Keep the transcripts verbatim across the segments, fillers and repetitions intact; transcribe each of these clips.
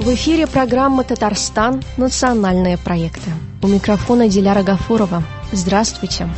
В эфире программа «Татарстан. Национальные проекты». У микрофона Диляра Гафурова. Здравствуйте.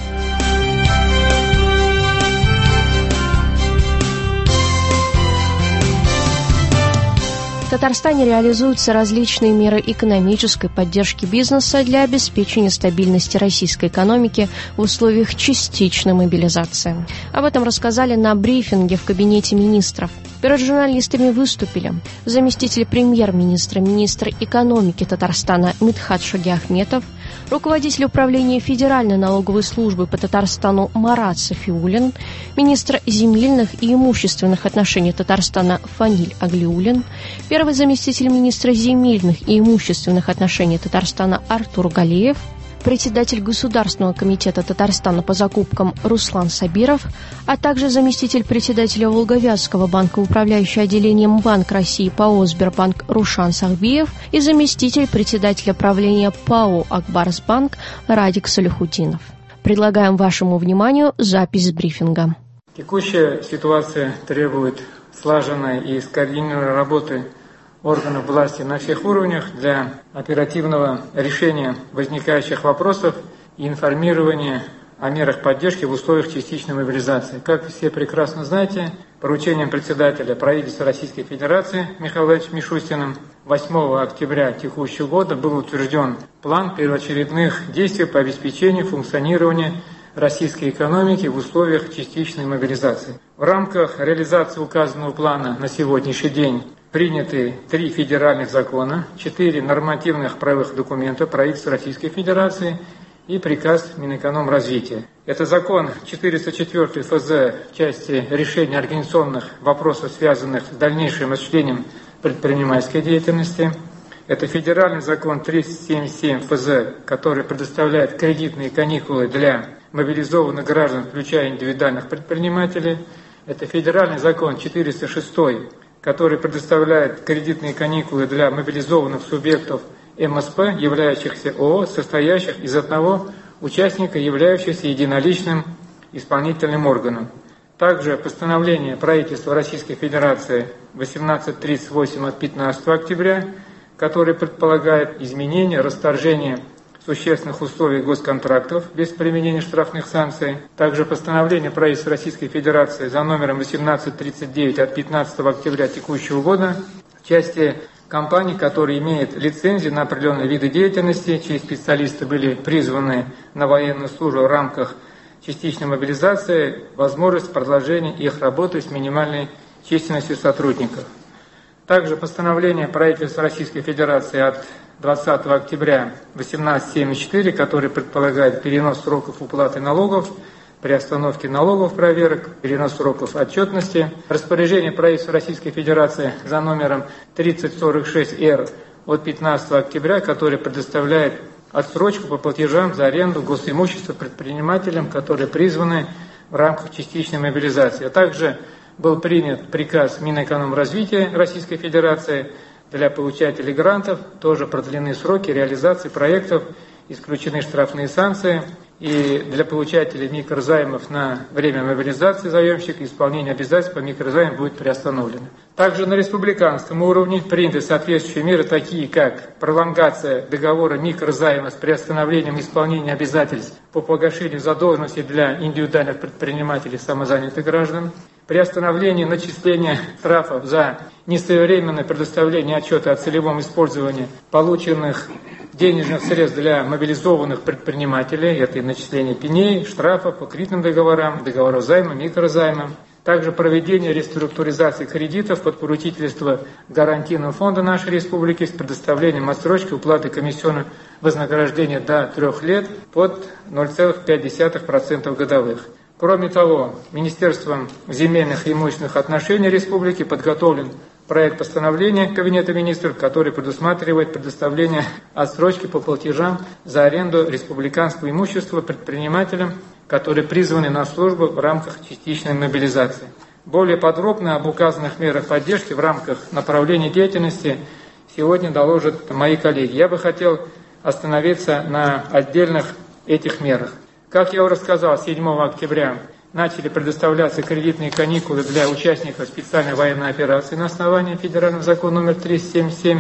В Татарстане реализуются различные меры экономической поддержки бизнеса для обеспечения стабильности российской экономики в условиях частичной мобилизации. Об этом рассказали на брифинге в кабинете министров. Перед журналистами выступили заместитель премьер-министра, министр экономики Татарстана Мидхат Шагиахметов, руководитель управления Федеральной налоговой службы по Татарстану Марат Сафиуллин, министр земельных и имущественных отношений Татарстана Фаниль Аглиуллин, первый заместитель министра земельных и имущественных отношений Татарстана Артур Галеев, председатель Государственного комитета Татарстана по закупкам Руслан Сабиров, а также заместитель председателя Волговязского банка, управляющий отделением Банк России ПАО «Сбербанк» Рушан Сахбиев и заместитель председателя правления ПАО «Акбарсбанк» Радик Салихудинов. Предлагаем вашему вниманию запись брифинга. Текущая ситуация требует слаженной и скоординированной работы органов власти на всех уровнях для оперативного решения возникающих вопросов и информирования о мерах поддержки в условиях частичной мобилизации. Как все прекрасно знаете, поручением председателя правительства Российской Федерации Михаила Владимировича Мишустиным восьмого октября текущего года был утвержден план первоочередных действий по обеспечению функционирования российской экономики в условиях частичной мобилизации. В рамках реализации указанного плана на сегодняшний день приняты три федеральных закона, четыре нормативных правовых документа правительства Российской Федерации и приказ Минэкономразвития. Это закон четыреста четыре эф зэ в части решения организационных вопросов, связанных с дальнейшим осуществлением предпринимательской деятельности. Это федеральный закон триста семьдесят семь эф зэ, который предоставляет кредитные каникулы для мобилизованных граждан, включая индивидуальных предпринимателей. Это федеральный закон четыреста шесть, который предоставляет кредитные каникулы для мобилизованных субъектов эм эс пэ, являющихся ООО, состоящих из одного участника, являющегося единоличным исполнительным органом. Также постановление правительства Российской Федерации восемнадцать тридцать восемь от пятнадцатого октября, которое предполагает изменение, расторжение существенных условий госконтрактов без применения штрафных санкций. Также постановление правительства Российской Федерации за номером восемнадцать тридцать девять от пятнадцатого октября текущего года в части компаний, которые имеют лицензии на определенные виды деятельности, чьи специалисты были призваны на военную службу в рамках частичной мобилизации, возможность продолжения их работы с минимальной численностью сотрудников. Также постановление правительства Российской Федерации от двадцатого октября восемнадцать семьдесят четыре, который предполагает перенос сроков уплаты налогов, приостановки налогов проверок, перенос сроков отчетности. Распоряжение правительства Российской Федерации за номером тридцать сорок шесть эр от пятнадцатого октября, который предоставляет отсрочку по платежам за аренду госимущества предпринимателям, которые призваны в рамках частичной мобилизации. А также был принят приказ Минэкономразвития Российской Федерации. Для получателей грантов тоже продлены сроки реализации проектов, исключены штрафные санкции. И для получателей микрозаймов на время мобилизации заемщика исполнение обязательств по микрозайму будет приостановлено. Также на республиканском уровне приняты соответствующие меры, такие как пролонгация договора микрозайма с приостановлением исполнения обязательств по погашению задолженности для индивидуальных предпринимателей и самозанятых граждан, приостановление начисления штрафов за несвоевременное предоставление отчета о целевом использовании полученных денежных средств для мобилизованных предпринимателей, это и начисление пеней, штрафов по кредитным договорам, договоров займа, микрозайма. Также проведение реструктуризации кредитов под поручительство гарантийного фонда нашей республики с предоставлением отсрочки уплаты комиссионного вознаграждения до трех лет под ноль целых пять десятых процента годовых. Кроме того, Министерством земельных и имущественных отношений республики подготовлен проект постановления Кабинета министров, который предусматривает предоставление отсрочки по платежам за аренду республиканского имущества предпринимателям, которые призваны на службу в рамках частичной мобилизации. Более подробно об указанных мерах поддержки в рамках направления деятельности сегодня доложат мои коллеги. Я бы хотел остановиться на отдельных этих мерах. Как я уже сказал, седьмого октября начали предоставляться кредитные каникулы для участников специальной военной операции на основании федерального закона номер триста семьдесят семь.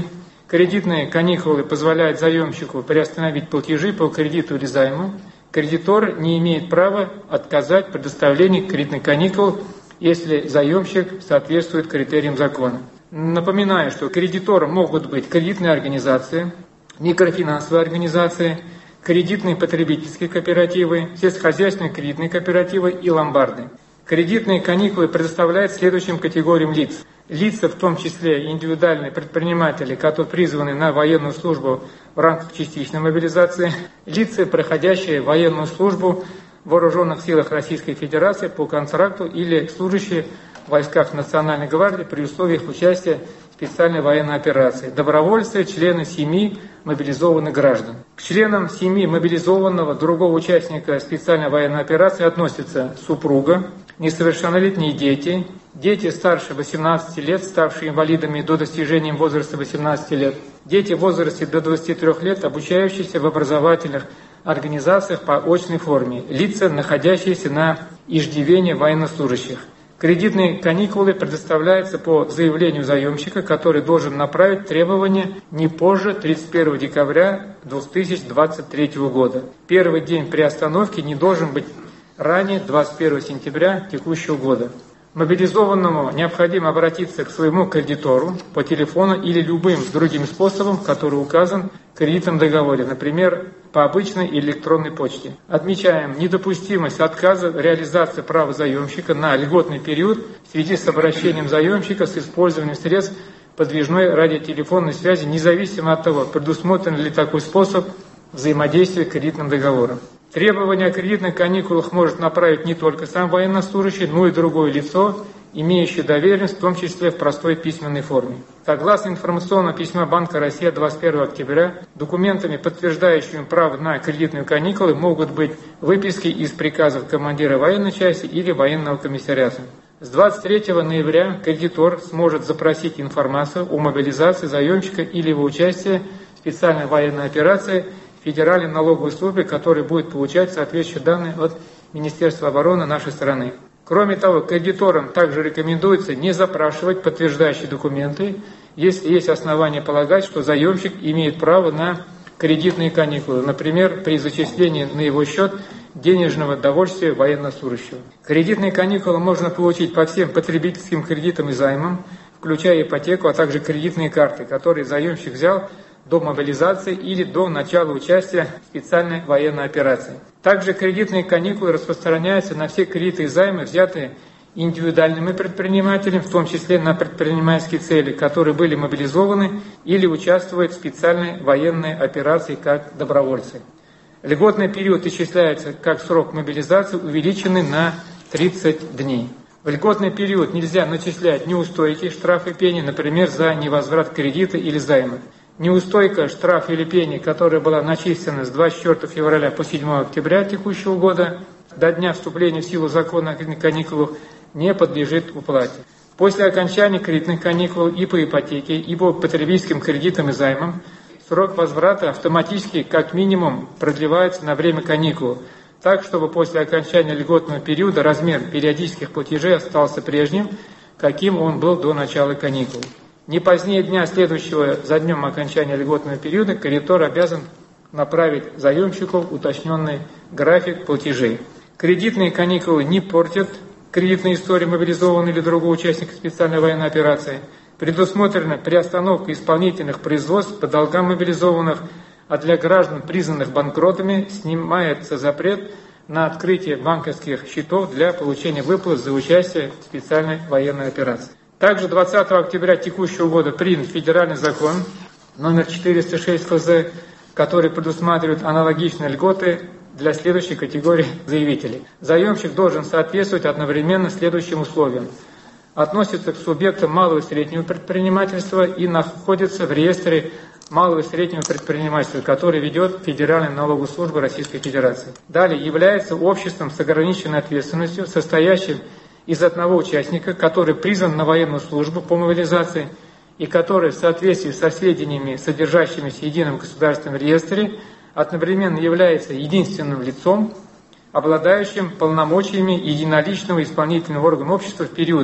Кредитные каникулы позволяют заемщику приостановить платежи по кредиту или займу. Кредитор не имеет права отказать в предоставлении кредитных каникул, если заемщик соответствует критериям закона. Напоминаю, что кредитором могут быть кредитные организации, микрофинансовые организации, кредитные потребительские кооперативы, сельскохозяйственные кредитные кооперативы и ломбарды. Кредитные каникулы предоставляют следующим категориям лиц. Лица, в том числе индивидуальные предприниматели, которые призваны на военную службу в рамках частичной мобилизации, лица, проходящие военную службу в Вооруженных силах Российской Федерации по контракту или служащие в войсках Национальной гвардии при условиях участия в специальной военной операции, добровольцы, члены семьи мобилизованных граждан. К членам семьи мобилизованного другого участника специальной военной операции относятся супруга, несовершеннолетние дети, дети старше восемнадцати лет, ставшие инвалидами до достижения возраста восемнадцати лет, дети в возрасте до двадцати трёх лет, обучающиеся в образовательных организациях по очной форме, лица, находящиеся на иждивении военнослужащих. Кредитные каникулы предоставляются по заявлению заемщика, который должен направить требования не позже тридцать первого декабря две тысячи двадцать третьего года. Первый день приостановки не должен быть ранее двадцать первого сентября текущего года. Мобилизованному необходимо обратиться к своему кредитору по телефону или любым другим способом, который указан в кредитном договоре, например, по обычной и электронной почте. Отмечаем недопустимость отказа в реализации права заемщика на льготный период в связи с обращением заемщика с использованием средств подвижной радиотелефонной связи, независимо от того, предусмотрен ли такой способ взаимодействия с кредитным договором. Требования о кредитных каникулах может направить не только сам военнослужащий, но и другое лицо, имеющее доверенность, в том числе в простой письменной форме. Согласно информационному письму Банка России от двадцать первого октября, документами, подтверждающими право на кредитные каникулы, могут быть выписки из приказов командира военной части или военного комиссариата. С двадцать третьего ноября кредитор сможет запросить информацию о мобилизации заемщика или его участии в специальной военной операции Федеральной налоговой службе, который будет получать соответствующие данные от Министерства обороны нашей страны. Кроме того, кредиторам также рекомендуется не запрашивать подтверждающие документы, если есть основания полагать, что заемщик имеет право на кредитные каникулы, например, при зачислении на его счет денежного довольствия военнослужащего. Кредитные каникулы можно получить по всем потребительским кредитам и займам, включая ипотеку, а также кредитные карты, которые заемщик взял до мобилизации или до начала участия в специальной военной операции. Также кредитные каникулы распространяются на все кредиты и займы, взятые индивидуальными предпринимателями, в том числе на предпринимательские цели, которые были мобилизованы или участвуют в специальной военной операции как добровольцы. Льготный период исчисляется как срок мобилизации, увеличенный на тридцать дней. В льготный период нельзя начислять неустойки, штрафы, пени, например, за невозврат кредита или займа. Неустойка, штраф или пени, которая была начислена с двадцать четвёртого февраля по седьмого октября текущего года до дня вступления в силу закона о кредитных каникулах, не подлежит уплате. После окончания кредитных каникул и по ипотеке, и по потребительским кредитам и займам срок возврата автоматически как минимум продлевается на время каникул, так, чтобы после окончания льготного периода размер периодических платежей остался прежним, каким он был до начала каникул. Не позднее дня, следующего за днем окончания льготного периода, кредитор обязан направить заемщику уточненный график платежей. Кредитные каникулы не портят кредитной истории мобилизованного или другого участника специальной военной операции. Предусмотрена приостановка исполнительных производств по долгам мобилизованных, а для граждан, признанных банкротами, снимается запрет на открытие банковских счетов для получения выплат за участие в специальной военной операции. Также двадцатого октября текущего года принят федеральный закон номер четыреста шесть эф зэ, который предусматривает аналогичные льготы для следующей категории заявителей. Заемщик должен соответствовать одновременно следующим условиям. Относится к субъектам малого и среднего предпринимательства и находится в реестре малого и среднего предпринимательства, который ведет Федеральная налоговая служба Российской Федерации. Далее является обществом с ограниченной ответственностью, состоящим из одного участника, который призван на военную службу по мобилизации и который в соответствии со сведениями, содержащимися в едином государственном реестре, одновременно является единственным лицом, обладающим полномочиями единоличного исполнительного органа общества в период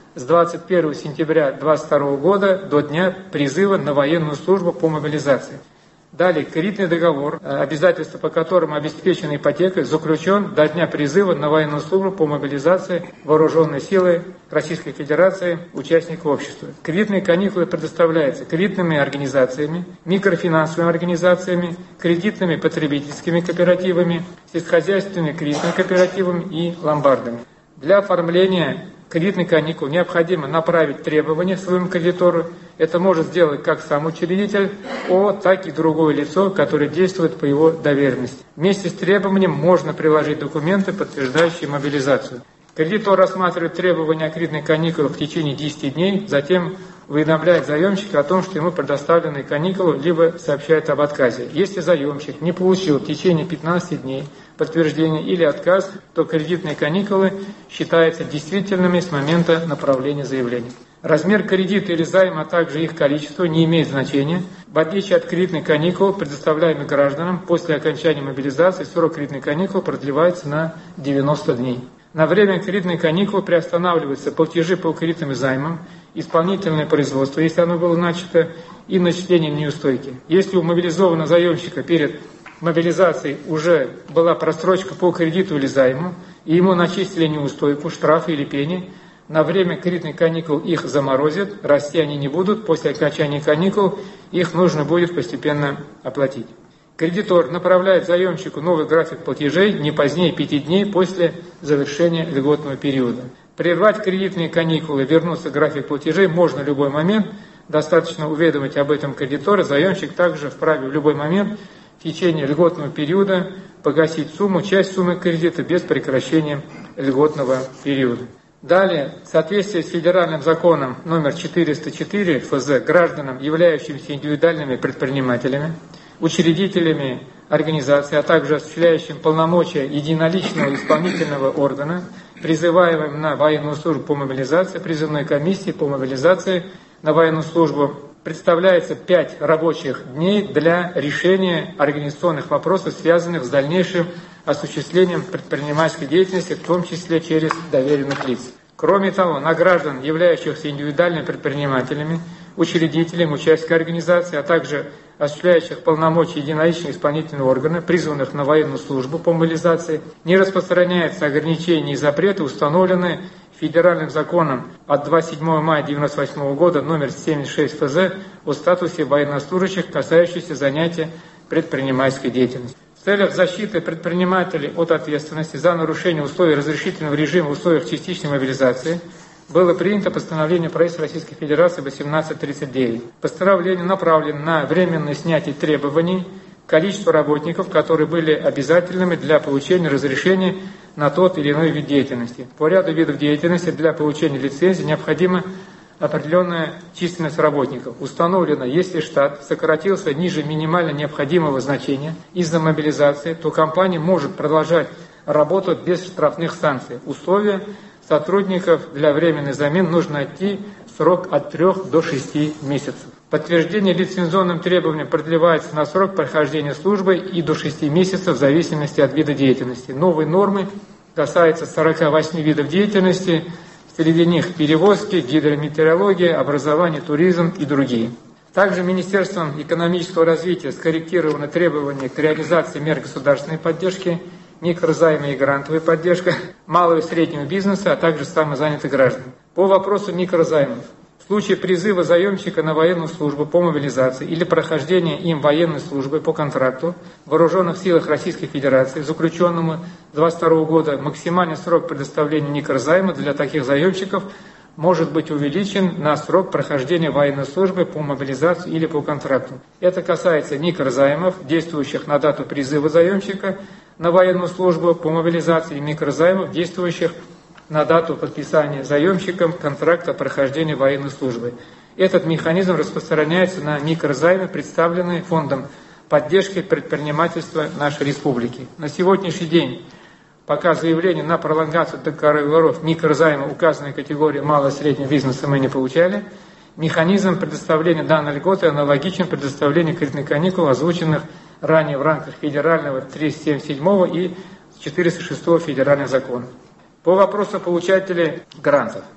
с двадцать первого сентября две тысячи двадцать второго года до дня призыва на военную службу по мобилизации. Далее, кредитный договор, обязательства по которым обеспечена ипотекой, заключен до дня призыва на военную службу по мобилизации вооруженной силы Российской Федерации, участников общества. Кредитные каникулы предоставляются кредитными организациями, микрофинансовыми организациями, кредитными потребительскими кооперативами, сельскохозяйственными кредитными кооперативами и ломбардами. Для оформления кредитных каникул необходимо направить требования своему кредитору. Это может сделать как сам учредитель ООО, так и другое лицо, которое действует по его доверенности. Вместе с требованием можно приложить документы, подтверждающие мобилизацию. Кредитор рассматривает требования о кредитных каникулах в течение десяти дней, затем уведомляет заемщика о том, что ему предоставлены каникулы, либо сообщает об отказе. Если заемщик не получил в течение пятнадцати дней подтверждение или отказ, то кредитные каникулы считаются действительными с момента направления заявления. Размер кредита или займа, а также их количество не имеет значения. В отличие от кредитных каникул, предоставляемых гражданам, после окончания мобилизации срок кредитных каникул продлевается на девяносто дней. На время кредитных каникул приостанавливаются платежи по кредитным займам, исполнительное производство, если оно было начато, и начисление неустойки. Если у мобилизованного заемщика перед мобилизацией уже была просрочка по кредиту или займу, и ему начислили неустойку, штрафы или пени, на время кредитных каникул их заморозят, расти они не будут, после окончания каникул их нужно будет постепенно оплатить. Кредитор направляет заемщику новый график платежей не позднее пяти дней после завершения льготного периода. Прервать кредитные каникулы, вернуться в график платежей можно в любой момент. Достаточно уведомить об этом кредитора. Заемщик также вправе в любой момент в течение льготного периода погасить сумму, часть суммы кредита без прекращения льготного периода. Далее, в соответствии с федеральным законом номер четыреста четыре эф зэ, гражданам, являющимся индивидуальными предпринимателями, учредителями организации, а также осуществляющим полномочия единоличного исполнительного органа, призываемым на военную службу по мобилизации, призывной комиссии по мобилизации на военную службу, представляется пять рабочих дней для решения организационных вопросов, связанных с дальнейшим осуществлением предпринимательской деятельности, в том числе через доверенных лиц. Кроме того, на граждан, являющихся индивидуальными предпринимателями, учредителями, участниками организации, а также осуществляющих полномочия единоличного исполнительного органа, призванных на военную службу по мобилизации, не распространяются ограничения и запреты, установленные федеральным законом от двадцать седьмого мая тысяча девятьсот девяносто восьмого года номер семьдесят шесть эф зэ о статусе военнослужащих, касающихся занятия предпринимательской деятельностью. В целях защиты предпринимателей от ответственности за нарушение условий разрешительного режима в условиях частичной мобилизации было принято постановление правительства Российской Федерации восемнадцать тридцать девять. Постановление направлено на временное снятие требований к количеству работников, которые были обязательными для получения разрешения на тот или иной вид деятельности. По ряду видов деятельности для получения лицензии необходима определенная численность работников. Установлено, если штат сократился ниже минимально необходимого значения из-за мобилизации, то компания может продолжать работу без штрафных санкций. Условия сотрудников для временной замены нужно найти срок от трёх до шести месяцев. Подтверждение лицензионным требованиям продлевается на срок прохождения службы и до шести месяцев в зависимости от вида деятельности. Новые нормы касаются сорока восьми видов деятельности, среди них перевозки, гидрометеорология, образование, туризм и другие. Также Министерством экономического развития скорректированы требования к реализации мер государственной поддержки, микрозаймы и грантовая поддержка малого и среднего бизнеса, а также самозанятых граждан. По вопросу микрозаймов. В случае призыва заемщика на военную службу по мобилизации или прохождения им военной службы по контракту в Вооруженных силах Российской Федерации, заключенному с двадцать второго года, максимальный срок предоставления микрозайма для таких заемщиков может быть увеличен на срок прохождения военной службы по мобилизации или по контракту. Это касается микрозаймов, действующих на дату призыва заемщика на военную службу по мобилизации, и микрозаймов, действующих на дату подписания заемщиком контракта прохождения военной службы. Этот механизм распространяется на микрозаймы, представленные Фондом поддержки предпринимательства нашей республики. На сегодняшний день, пока заявление на пролонгацию договоров микрозайма указанной категории малого и среднего бизнеса мы не получали, механизм предоставления данной льготы аналогичен предоставлению кредитных каникул, озвученных ранее в рамках федерального триста семьдесят седьмого и четыреста шестого федеральных законов. По вопросу получателей грантов. В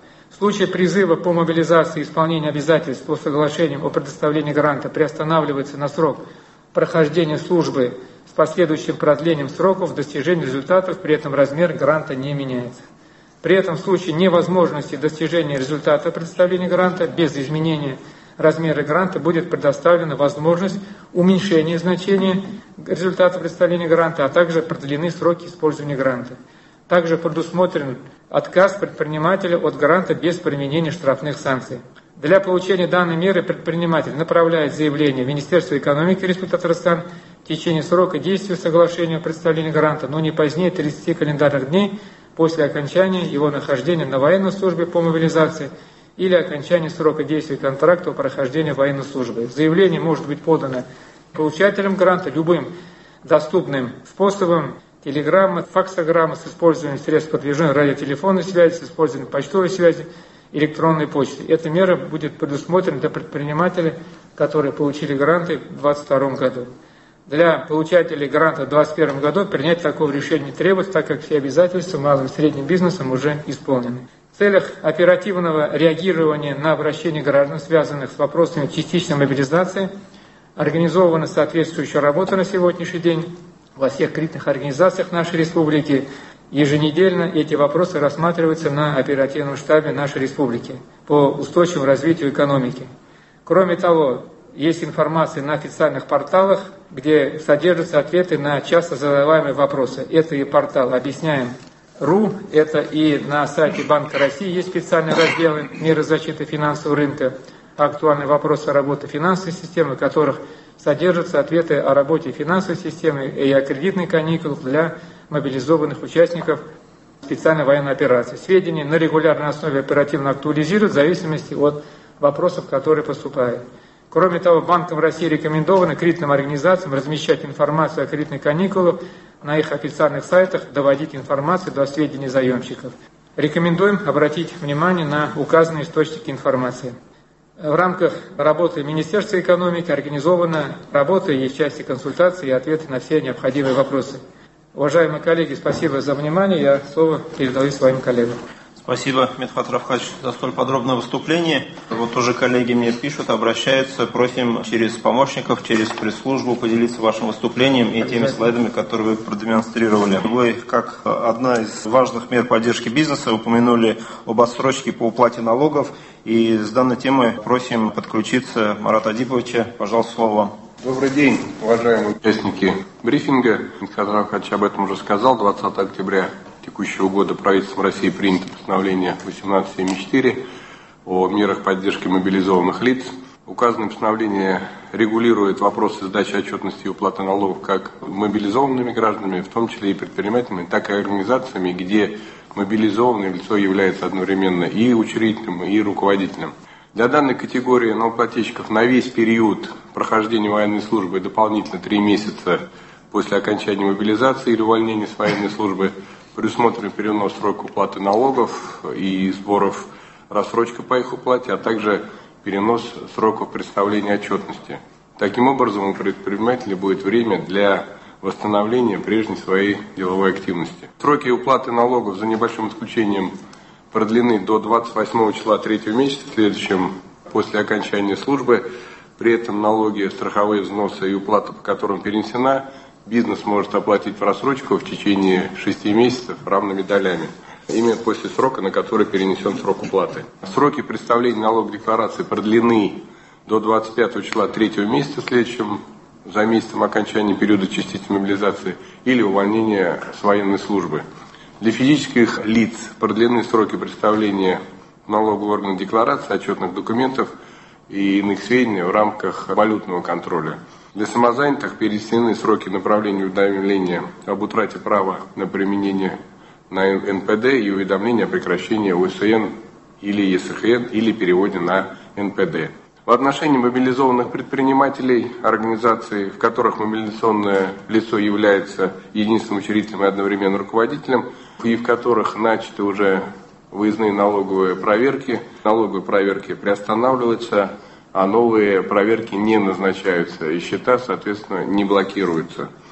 В случае призыва по мобилизации и исполнению обязательств по соглашениям о предоставлении гранта приостанавливается на срок прохождения службы с последующим продлением сроков достижения результатов, при этом размер гранта не меняется. При этом в случае невозможности достижения результата предоставления гранта без изменения размера гранта будет предоставлена возможность уменьшения значения результата представления гранта, а также продлены сроки использования гранта. Также предусмотрен отказ предпринимателя от гранта без применения штрафных санкций. Для получения данной меры предприниматель направляет заявление в Министерство экономики Республики Татарстан в течение срока действия соглашения о предоставлении гранта, но не позднее тридцати календарных дней после окончания его нахождения на военной службе по мобилизации или окончания срока действия контракта о прохождении военной службы. Заявление может быть подано получателем гранта любым доступным способом: телеграмма, факсограмма с использованием средств подвижной радиотелефонной связи, с использованием почтовой связи, электронной почты. Эта мера будет предусмотрена для предпринимателей, которые получили гранты в две тысячи двадцать втором году. Для получателей гранта в две тысячи двадцать первом году принять такого решения не требуется, так как все обязательства малым и средним бизнесом уже исполнены. В целях оперативного реагирования на обращения граждан, связанных с вопросами частичной мобилизации, организована соответствующая работа на сегодняшний день во всех кредитных организациях нашей республики. Еженедельно эти вопросы рассматриваются на оперативном штабе нашей республики по устойчивому развитию экономики. Кроме того, есть информация на официальных порталах, где содержатся ответы на часто задаваемые вопросы. Это и портал «Объясняем точка ру», это и на сайте Банка России есть специальные разделы «Меры защиты финансового рынка», актуальные вопросы работы финансовой системы, в которых содержатся ответы о работе финансовой системы и о кредитных каникулах для мобилизованных участников специальной военной операции. Сведения на регулярной основе оперативно актуализируют в зависимости от вопросов, которые поступают. Кроме того, Банком России рекомендовано кредитным организациям размещать информацию о кредитных каникулах на их официальных сайтах, доводить информацию до сведений заемщиков. Рекомендуем обратить внимание на указанные источники информации. В рамках работы Министерства экономики организована работа и в части консультаций и ответы на все необходимые вопросы. Уважаемые коллеги, спасибо за внимание. Я слово передаю своим коллегам. Спасибо, Медхат Рафхач, за столь подробное выступление. Вот уже коллеги мне пишут, обращаются, просим через помощников, через пресс-службу поделиться вашим выступлением и теми слайдами, которые вы продемонстрировали. Вы, как одна из важных мер поддержки бизнеса, упомянули об отсрочке по уплате налогов. И с данной темой просим подключиться Марата Адиповича. Пожалуйста, слово вам. Добрый день, уважаемые участники брифинга. Медхат Рафхач об этом уже сказал. двадцатого октября текущего года правительством России принято постановление восемнадцать семьдесят четыре о мерах поддержки мобилизованных лиц. Указанное постановление регулирует вопросы сдачи отчетности и уплаты налогов как мобилизованными гражданами, в том числе и предпринимателями, так и организациями, где мобилизованное лицо является одновременно и учредителем, и руководителем. Для данной категории налогоплательщиков на весь период прохождения военной службы дополнительно три месяца после окончания мобилизации или увольнения с военной службы предусмотрен перенос срока уплаты налогов и сборов, рассрочка по их уплате, а также перенос сроков представления отчетности. Таким образом, у предпринимателя будет время для восстановления прежней своей деловой активности. Сроки уплаты налогов, за небольшим исключением, продлены до двадцать восьмого числа третьего месяца, следующем после окончания службы. При этом налоги, страховые взносы и уплата, по которым перенесена, бизнес может оплатить в рассрочку в течение шести месяцев равными долями, именно после срока, на который перенесен срок уплаты. Сроки представления налоговой декларации продлены до двадцать пятого числа третьего месяца, следующем за месяцем окончания периода частичной мобилизации или увольнения с военной службы. Для физических лиц продлены сроки представления налогового органа декларации, отчетных документов и иных сведений в рамках валютного контроля. Для самозанятых перенесены сроки направления уведомления об утрате права на применение на эн пэ дэ и уведомления о прекращении о эс эн или е эс эх эн или переводе на эн пэ дэ. В отношении мобилизованных предпринимателей, организаций, в которых мобилизационное лицо является единственным учредителем и одновременно руководителем, и в которых начаты уже выездные налоговые проверки, налоговые проверки приостанавливаются, а новые проверки не назначаются, и счета, соответственно, не блокируются.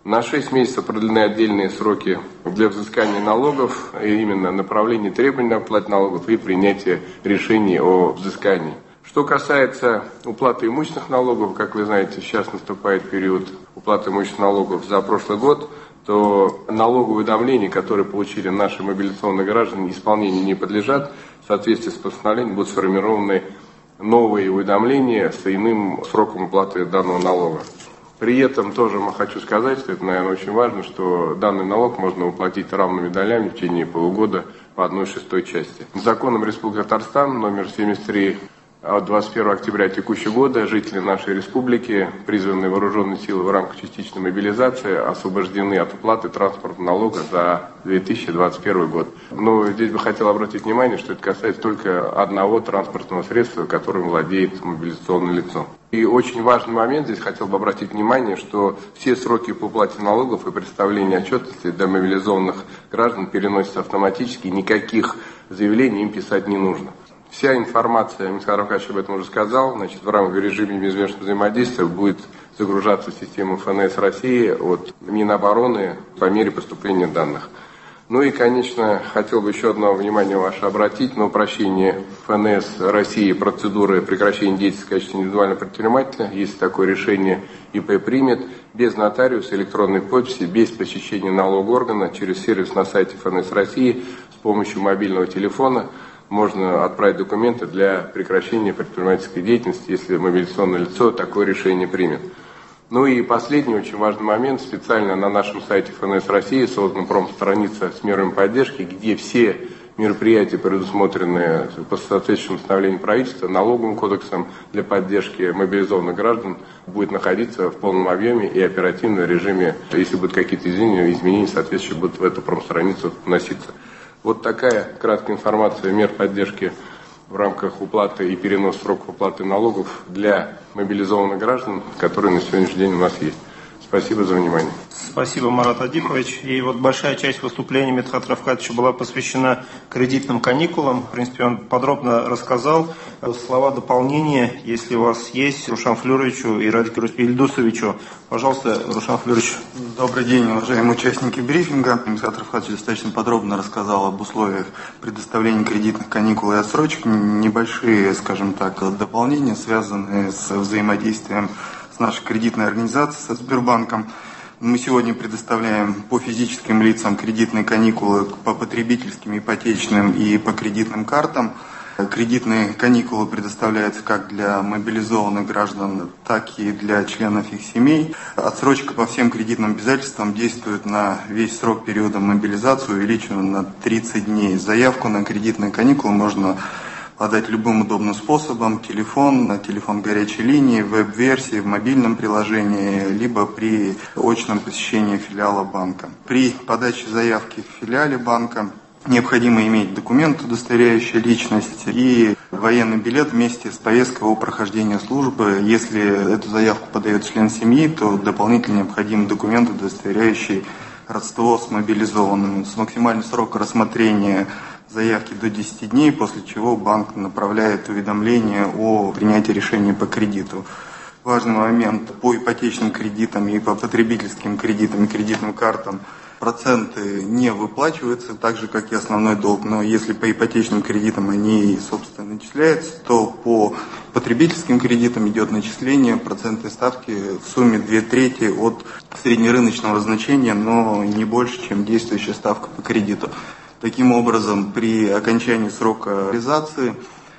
На шесть месяцев продлены отдельные сроки для взыскания налогов, именно направление требований на уплату налогов и принятие решений о взыскании. Что касается уплаты имущественных налогов, как вы знаете, сейчас наступает период уплаты имущественных налогов за прошлый год, то налоговые уведомления, которые получили наши мобилизационные граждане, исполнению не подлежат. В соответствии с постановлением будут сформированы новые уведомления с иным сроком уплаты данного налога. При этом тоже хочу сказать, что это, наверное, очень важно, что данный налог можно уплатить равными долями в течение полугода по одной шестой части. Законом Республики Татарстан номер семьдесят три от двадцать первого октября текущего года жители нашей республики, призванные вооруженные силы в рамках частичной мобилизации, освобождены от уплаты транспортного налога за две тысячи двадцать первый год. Но здесь бы хотел обратить внимание, что это касается только одного транспортного средства, которым владеет мобилизационное лицо. И очень важный момент, здесь хотел бы обратить внимание, что все сроки по уплате налогов и представления отчетности для мобилизованных граждан переносятся автоматически, никаких заявлений им писать не нужно. Вся информация, Михаил Равкадьевич об этом уже сказал, значит, в рамках режима межведомственного взаимодействия будет загружаться в систему эф эн эс России от Минобороны по мере поступления данных. Ну и, конечно, хотел бы еще одно внимание ваше обратить на упрощение эф эн эс России процедуры прекращения деятельности в качестве индивидуального предпринимателя. Если такое решение и пэ примет, без нотариуса, электронной подписи, без посещения налогового органа, через сервис на сайте эф эн эс России с помощью мобильного телефона можно отправить документы для прекращения предпринимательской деятельности, если мобилизационное лицо такое решение примет. Ну и последний очень важный момент. Специально на нашем сайте эф эн эс России создана промстраница с мерами поддержки, где все мероприятия, предусмотренные по соответствующему постановлению правительства, налоговым кодексом для поддержки мобилизованных граждан, будет находиться в полном объеме и оперативном режиме. Если будут какие-то изменения, изменения соответствующие будут в эту промстраницу вноситься. Вот такая краткая информация мер поддержки в рамках уплаты и переноса сроков уплаты налогов для мобилизованных граждан, которые на сегодняшний день у нас есть. Спасибо за внимание. Спасибо, Марат Адипович. И вот большая часть выступления Медхата Равкадьевича была посвящена кредитным каникулам. В принципе, он подробно рассказал. Слова дополнения, если у вас есть, Рушан Флюровичу и Радику Ильдусовичу. Пожалуйста, Рушан Флюрович. Добрый день, уважаемые участники брифинга. Медхат Равкадьевич достаточно подробно рассказал об условиях предоставления кредитных каникул и отсрочек. Небольшие, скажем так, дополнения, связанные с взаимодействием с нашей кредитной организацией, со Сбербанком. Мы сегодня предоставляем по физическим лицам кредитные каникулы по потребительским, ипотечным и по кредитным картам. Кредитные каникулы предоставляются как для мобилизованных граждан, так и для членов их семей. Отсрочка по всем кредитным обязательствам действует на весь срок периода мобилизации, увеличена на тридцать дней. Заявку на кредитные каникулы можно подать любым удобным способом: телефон, на телефон горячей линии, в веб-версии, в мобильном приложении, либо при очном посещении филиала банка. При подаче заявки в филиале банка необходимо иметь документ, удостоверяющий личность, и военный билет вместе с повесткой о прохождении службы. Если эту заявку подает член семьи, то дополнительно необходим документ, удостоверяющий родство с мобилизованным. С максимальным сроком рассмотрения заявки до десяти дней, после чего банк направляет уведомление о принятии решения по кредиту. Важный момент: по ипотечным кредитам и по потребительским кредитам и кредитным картам проценты не выплачиваются, так же, как и основной долг. Но если по ипотечным кредитам они, собственно, начисляются, то по потребительским кредитам идет начисление процентной ставки в сумме две трети от среднерыночного значения, но не больше, чем действующая ставка по кредиту. Таким образом, при окончании срока реализации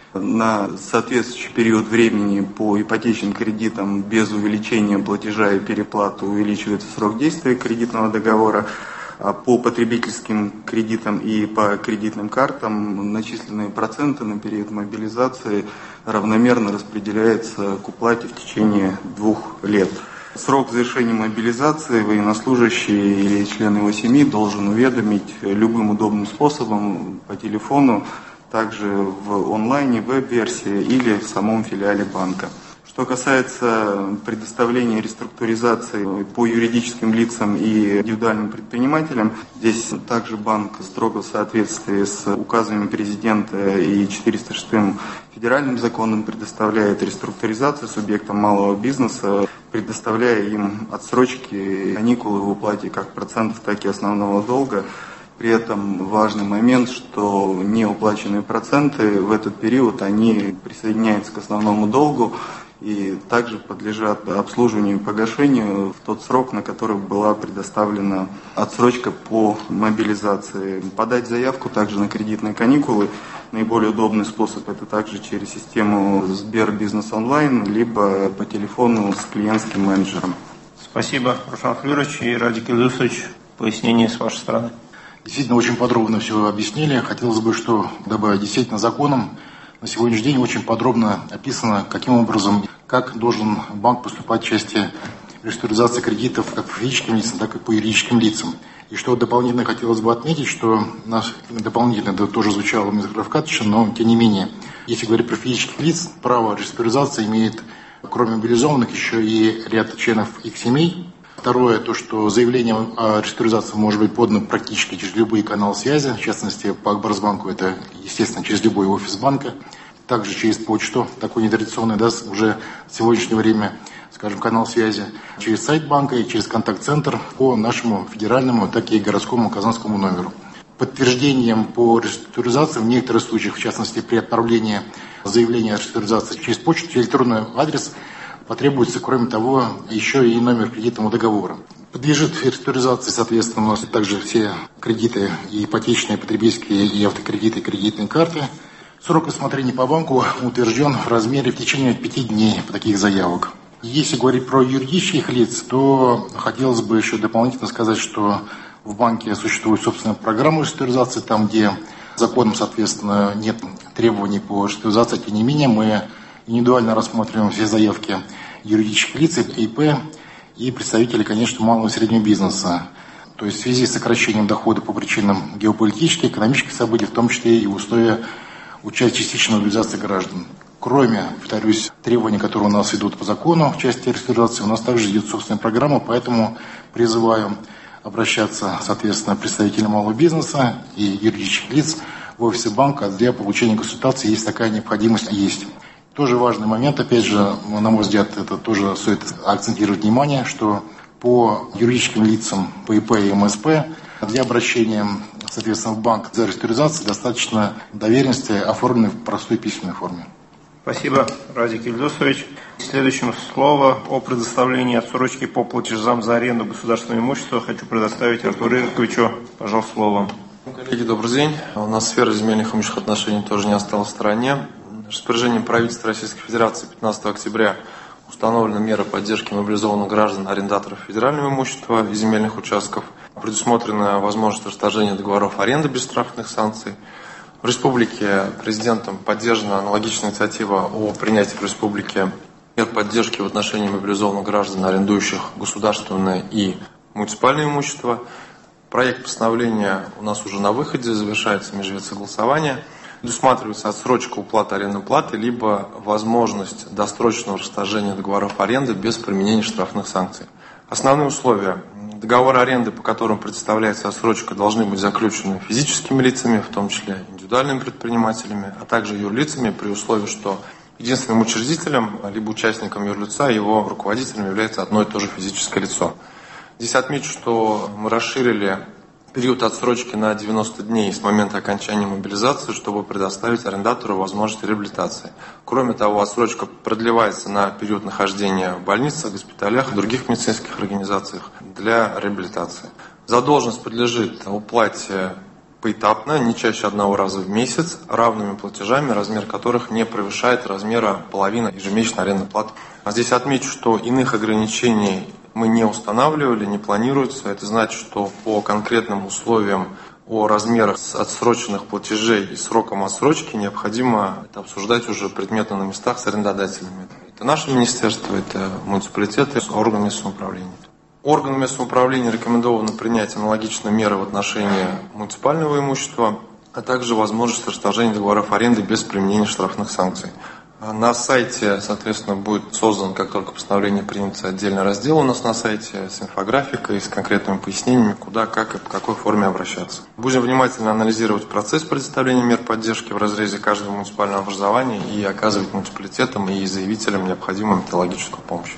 на соответствующий период времени по ипотечным кредитам без увеличения платежа и переплаты увеличивается срок действия кредитного договора, а по потребительским кредитам и по кредитным картам начисленные проценты на период мобилизации равномерно распределяются к уплате в течение двух лет. Срок завершения мобилизации военнослужащий или член его семьи должен уведомить любым удобным способом по телефону, также в онлайне, веб-версии или в самом филиале банка. Что касается предоставления реструктуризации по юридическим лицам и индивидуальным предпринимателям, здесь также банк строго в соответствии с указами президента и четыреста шестым федеральным законом предоставляет реструктуризацию субъектам малого бизнеса предоставляя им отсрочки, каникулы в уплате как процентов, так и основного долга. При этом важный момент, что неуплаченные проценты в этот период они присоединяются к основному долгу и также подлежат обслуживанию и погашению в тот срок, на который была предоставлена отсрочка по мобилизации. Подать заявку также на кредитные каникулы. Наиболее удобный способ – это также через систему Сбербизнес онлайн, либо по телефону с клиентским менеджером. Спасибо, Руслан Флюрович и Радик Ильдусович. Пояснение с вашей стороны. Действительно, очень подробно все объяснили. Хотелось бы, что, дабы действительно законом на сегодняшний день очень подробно описано, каким образом, как должен банк поступать в части реструктуризации кредитов как по физическим лицам, так и по юридическим лицам. И что дополнительно хотелось бы отметить, что у нас дополнительно, это тоже звучало у Михаила Равкатовича, но тем не менее, если говорить про физических лиц, право реструктуризации имеет, кроме мобилизованных, еще и ряд членов их семей. Второе, то, что заявление о реструктуризации может быть подано практически через любые каналы связи, в частности, по Акбарсбанку это, естественно, через любой офис банка, также через почту, такой нетрадиционный, да, уже в сегодняшнее время, скажем, канал связи, через сайт банка и через контакт-центр по нашему федеральному, так и городскому казанскому номеру. Подтверждением по реструктуризации в некоторых случаях, в частности, при отправлении заявления о реструктуризации через почту, через электронный адрес, потребуется, кроме того, еще и номер кредитного договора. Подлежит реструктуризации, соответственно, у нас также все кредиты, и ипотечные, потребительские, и автокредиты, и кредитные карты. Срок рассмотрения по банку утвержден в размере в течение пяти дней по таких заявок. Если говорить про юридических лиц, то хотелось бы еще дополнительно сказать, что в банке существует собственная программа реструктуризации, там, где законом, соответственно, нет требований по реструктуризации, тем не менее мы индивидуально рассматриваем все заявки юридических лиц, ИП и представителей, конечно, малого и среднего бизнеса. То есть в связи с сокращением дохода по причинам геополитических, экономических событий, в том числе и в условиях участия частичной мобилизации граждан. Кроме, повторюсь, требований, которые у нас идут по закону в части реструктуризации, у нас также идет собственная программа, поэтому призываю обращаться, соответственно, представителям малого бизнеса и юридических лиц в офисе банка для получения консультации, если такая необходимость есть. Тоже важный момент, опять же, на мой взгляд, это тоже стоит акцентировать внимание, что по юридическим лицам, по ИП и МСП, для обращения, соответственно, в банк за реструктуризацию достаточно доверенности, оформленной в простой письменной форме. Спасибо, Радик Ильдусович. Следующему слово о предоставлении отсрочки по платежам за аренду государственного имущества хочу предоставить Артуру Ириковичу. Пожалуйста, слово. Коллеги, добрый день. У нас сфера земельных и имущественных отношений тоже не осталась в стороне. Распоряжением правительства Российской Федерации пятнадцатого октября установлена мера поддержки мобилизованных граждан, арендаторов федерального имущества и земельных участков. Предусмотрена возможность расторжения договоров аренды без штрафных санкций. В республике президентом поддержана аналогичная инициатива о принятии в республике мер поддержки в отношении мобилизованных граждан, арендующих государственное и муниципальное имущество. Проект постановления у нас уже на выходе, завершается межведсогласование. Предусматривается отсрочка уплаты арендной платы, либо возможность досрочного расторжения договоров аренды без применения штрафных санкций. Основные условия. Договоры аренды, по которым предоставляется отсрочка, должны быть заключены физическими лицами, в том числе индивидуальными предпринимателями, а также юрлицами, при условии, что единственным учредителем, либо участником юрлица, его руководителем является одно и то же физическое лицо. Здесь отмечу, что мы расширили период отсрочки на девяносто дней с момента окончания мобилизации, чтобы предоставить арендатору возможность реабилитации. Кроме того, отсрочка продлевается на период нахождения в больницах, госпиталях и других медицинских организациях для реабилитации. Задолженность подлежит уплате поэтапно, не чаще одного раза в месяц, равными платежами, размер которых не превышает размера половины ежемесячной арендной платы. А здесь отмечу, что иных ограничений мы не устанавливали, не планируется. Это значит, что по конкретным условиям о размерах отсроченных платежей и срокам отсрочки необходимо это обсуждать уже предметно на местах с арендодателями. Это наше министерство, это муниципалитеты, органы местного самоуправления. Органам местного самоуправления рекомендовано принять аналогичные меры в отношении муниципального имущества, а также возможность расторжения договоров аренды без применения штрафных санкций. На сайте, соответственно, будет создан, как только постановление принято, отдельный раздел у нас на сайте с инфографикой, с конкретными пояснениями, куда, как и по какой форме обращаться. Будем внимательно анализировать процесс предоставления мер поддержки в разрезе каждого муниципального образования и оказывать муниципалитетам и заявителям необходимую методологическую помощь.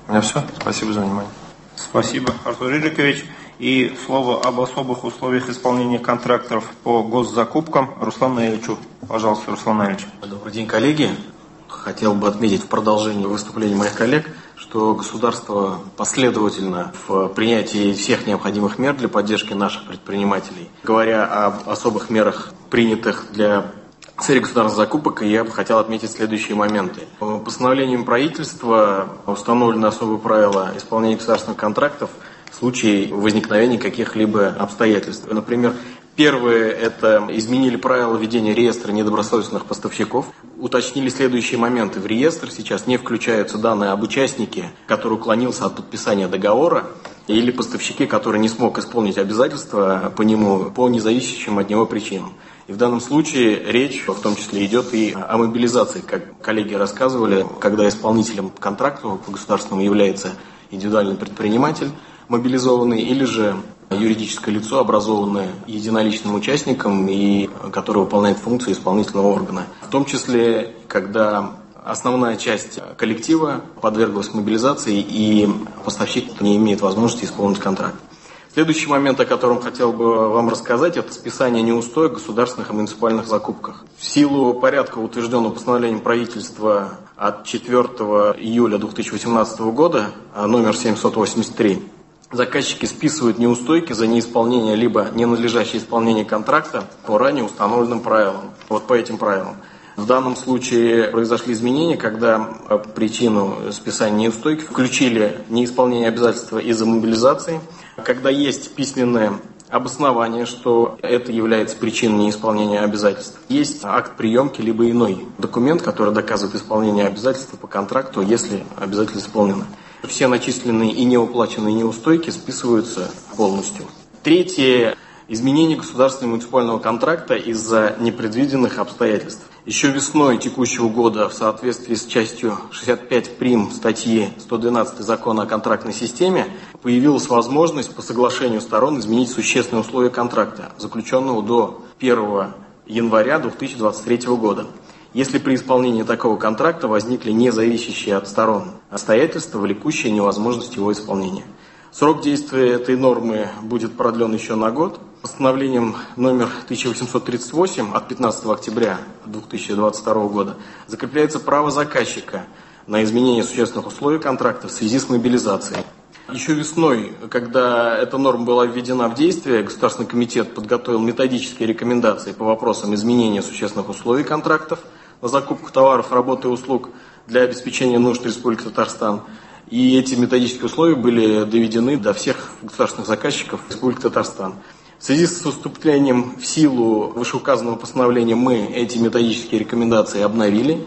У меня все. Спасибо за внимание. Спасибо, Артур Риджикович. И слово об особых условиях исполнения контрактов по госзакупкам Руслану Наилевичу. Пожалуйста, Руслан Наилевич. Добрый день, коллеги. Хотел бы отметить в продолжении выступления моих коллег, что государство последовательно в принятии всех необходимых мер для поддержки наших предпринимателей. Говоря об особых мерах, принятых для цели государственных закупок, я бы хотел отметить следующие моменты. Постановлением правительства установлены особые правила исполнения государственных контрактов в случае возникновения каких-либо обстоятельств. Например, первое – это изменили правила ведения реестра недобросовестных поставщиков. Уточнили следующие моменты. В реестр сейчас не включаются данные об участнике, который уклонился от подписания договора, или поставщики, который не смог исполнить обязательства по нему по независящим от него причинам. И в данном случае речь в том числе идет и о мобилизации, как коллеги рассказывали, когда исполнителем контракта по государственному является индивидуальный предприниматель, мобилизованный, или же юридическое лицо, образованное единоличным участником и которое выполняет функции исполнительного органа. В том числе, когда основная часть коллектива подверглась мобилизации и поставщик не имеет возможности исполнить контракт. Следующий момент, о котором хотел бы вам рассказать, это списание неустоек в государственных и муниципальных закупках. В силу порядка, утвержденного постановлением правительства от четвёртого июля две тысячи восемнадцатого года, номер семьсот восемьдесят три, заказчики списывают неустойки за неисполнение либо ненадлежащее исполнение контракта по ранее установленным правилам. Вот по этим правилам. В данном случае произошли изменения, когда причину списания неустойки включили неисполнение обязательства из-за мобилизации, когда есть письменное обоснование, что это является причиной неисполнения обязательств. Есть акт приемки, либо иной документ, который доказывает исполнение обязательства по контракту, если обязательства исполнены. Все начисленные и неуплаченные неустойки списываются полностью. Третье. Изменение государственного и муниципального контракта из-за непредвиденных обстоятельств. Еще весной текущего года в соответствии с частью шестьдесят пять прим статьи сто двенадцать Закона о контрактной системе появилась возможность по соглашению сторон изменить существенные условия контракта, заключенного до первого января две тысячи двадцать третьего года. Если при исполнении такого контракта возникли независящие от сторон обстоятельства, влекущие невозможность его исполнения. Срок действия этой нормы будет продлен еще на год. Постановлением номер тысяча восемьсот тридцать восемь от пятнадцатого октября две тысячи двадцать второго года закрепляется право заказчика на изменение существенных условий контракта в связи с мобилизацией. Еще весной, когда эта норма была введена в действие, Государственный комитет подготовил методические рекомендации по вопросам изменения существенных условий контрактов на закупку товаров, работ и услуг для обеспечения нужд Республики Татарстан. И эти методические условия были доведены до всех государственных заказчиков Республики Татарстан. В связи с вступлением в силу вышеуказанного постановления мы эти методические рекомендации обновили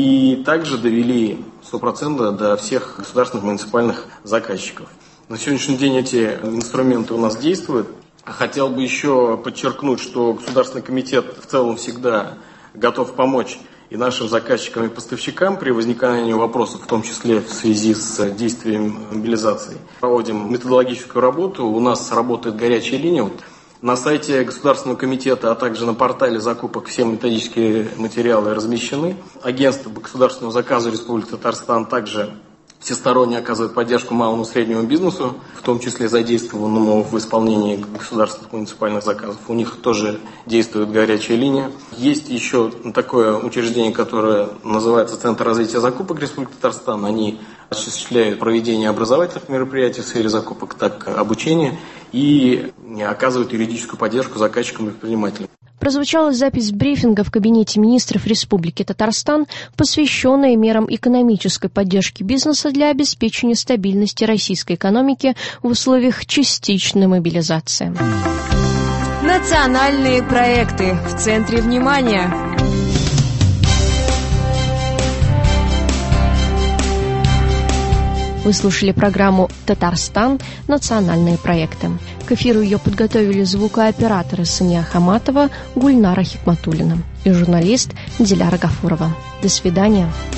и также довели сто процентов до всех государственных муниципальных заказчиков. На сегодняшний день эти инструменты у нас действуют. Хотел бы еще подчеркнуть, что Государственный комитет в целом всегда готов помочь и нашим заказчикам и поставщикам при возникновении вопросов, в том числе в связи с действием мобилизации. Проводим методологическую работу, у нас работает горячая линия. На сайте Государственного комитета, а также на портале закупок все методические материалы размещены. Агентство по государственному заказу Республики Татарстан также всесторонне оказывает поддержку малому и среднему бизнесу, в том числе задействованному в исполнении государственных муниципальных заказов. У них тоже действует горячая линия. Есть еще такое учреждение, которое называется Центр развития закупок Республики Татарстан. Они осуществляют проведение образовательных мероприятий в сфере закупок, так обучения и оказывают юридическую поддержку заказчикам и предпринимателям. Прозвучала запись брифинга в Кабинете министров Республики Татарстан, посвященная мерам экономической поддержки бизнеса для обеспечения стабильности российской экономики в условиях частичной мобилизации. Национальные проекты в центре внимания. Вы слушали программу «Татарстан. Национальные проекты». К эфиру ее подготовили звукооператоры Сания Хаматова, Гульнара Хикматуллина и журналист Диляра Гафурова. До свидания.